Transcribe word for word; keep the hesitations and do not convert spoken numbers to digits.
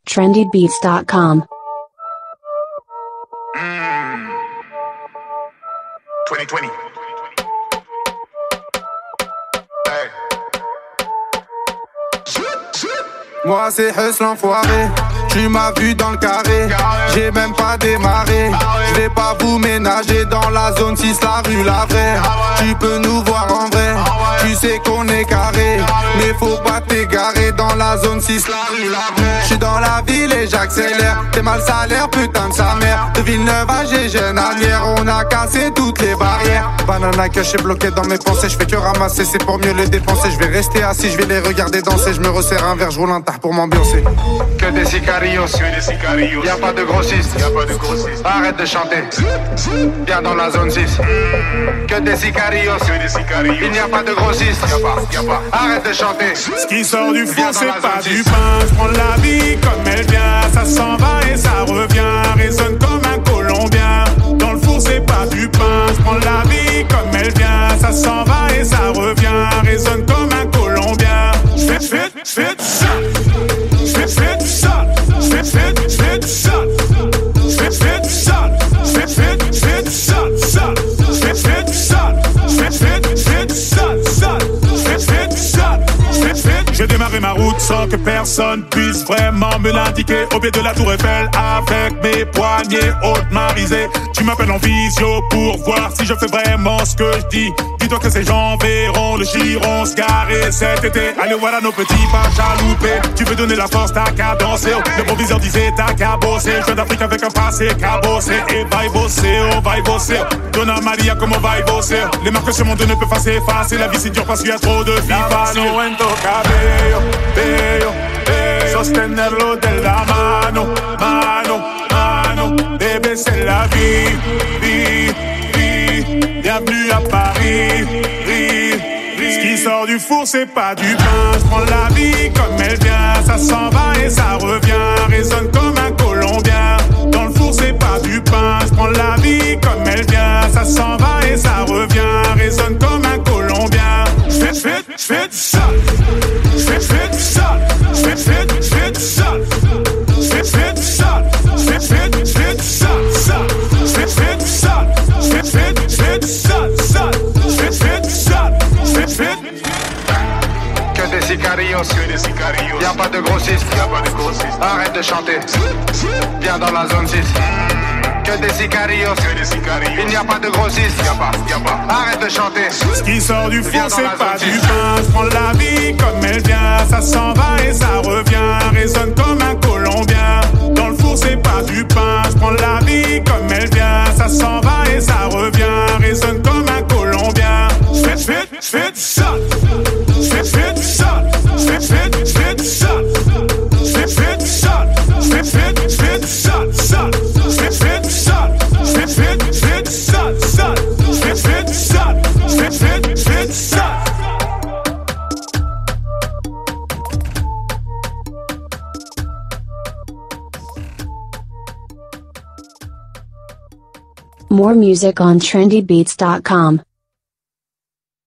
trendy beats dot com. Mm. twenty twenty. Hey. Moi c'est Hus l'enfoiré, tu m'as vu dans le carré, j'ai même pas démarré. Je vais pas vous ménager dans la zone six, la rue la vraie. Tu peux nous voir en vrai, tu sais qu'on est carré, mais faut pas t'égarer dans la zone six, la rue la vraie. J'suis dans la ville et j'accélère, t'es mal salaire, putain de sa mère. De Villeneuve à Gégène à Nières, on a cassé toutes les barrières. Banana que j'suis bloqué dans mes pensées, j'fais que ramasser, c'est pour mieux les dépenser. J'vais rester assis, j'vais les regarder danser, j'me resserre un verre, j'roule un tard pour m'ambiancer. Que des sicarios, Que des sicarios. y'a pas de grossistes, Y'a pas de grossistes. arrête de chanter, viens dans la zone six. Que des sicarios, Que des sicarios. il n'y a pas de grossistes, Y'a pas, y'a pas. arrête de chanter. Ce qui sort du Viens four, dans c'est la pas zone du six. pain. Je prends la vie comme elle vient. Ça s'en va et ça revient. Résonne comme un Colombien. Dans le four, c'est pas du pain. Je prends la vie comme elle vient. Ça s'en va et ça revient. Résonne comme un Colombien. J'fais, j'fais, j'fais du sale. J'fais, j'fais du sale. J'fais, j'fais, j'fais du sale. J'fais, j'fais du sale. J'fais, j'fais, j'fais du sale, sale. J'fais, j'fais du sale. J'fais, j'fais, j'fais du sale, sale. J'fais, j'fais du sale. J'fais, j'fais. J'ai démarré ma route sans que personne puisse vraiment me l'indiquer. Au pied de la tour Eiffel avec mes poignets hautes marisés. Tu m'appelles en visio pour voir si je fais vraiment ce que je dis. Dis-toi que ces gens verront le giron se garer cet été. Allez voilà nos petits pas chaloupés. Tu veux donner la force, t'as qu'à danser. Le proviseur disait t'as qu'à bosser. Je viens d'Afrique avec un passé cabossé. Et va y bosser, on va y bosser. Donna Maria comme on va y bosser. Les marques sur mon dos ne peuvent pas s'effacer. La vie c'est dur parce qu'il y a trop de vie facile. Cabello, bello, bello. Sostenerlo de la mano, mano, mano. Bébé c'est la vie, vie, vie. Bienvenue à Paris, vie, vie. Ce qui sort du four c'est pas du pain. Je prends la vie comme elle vient. Ça s'en va et ça revient. Résonne comme un Colombien. Dans le four c'est pas du pain. Je prends la vie comme elle vient. Ça s'en va et ça revient. Résonne comme un Colombien. J'fais, j'fais, j'fais du sale. J'fais, j'fais du sale. J'fais, j'fais, j'fais du sale. J'fais, j'fais du sale. J'fais, j'fais, j'fais du sale, sale. J'fais, j'fais du sale. J'fais, j'fais, j'fais du sale, sale. J'fais, j'fais du sale. J'fais, j'fais. Que des sicarios, Que des sicarios. y'a pas de grossistes, Y'a pas de grossistes. arrête de chanter, viens dans la zone six. Que des sicarios, Que des sicarios. il n'y a pas de grossistes, Y'a pas, y'a pas. arrête de chanter. Ce qui sort du Viens four dans c'est la pas zone du six. pain. Je prends la vie comme elle vient. Ça s'en va et ça revient. Résonne comme un Colombien. Dans le four c'est pas du pain. Je prends la vie comme elle vient. Ça s'en va et ça revient. Résonne comme un Colombien. J'fais, j'fais, j'fais du sale. J'fais, j'fais du sale. J'fais, j'fais, j'fais du sale. J'fais, j'fais du sale. J'fais, j'fais, j'fais du sale, sale. J'fais, j'fais du sale. J'fais, j'fais, j'fais du sale, sale. J'fais, j'fais du sale. J'fais, j'fais, j'fais du sale. More music on trendy beats dot com.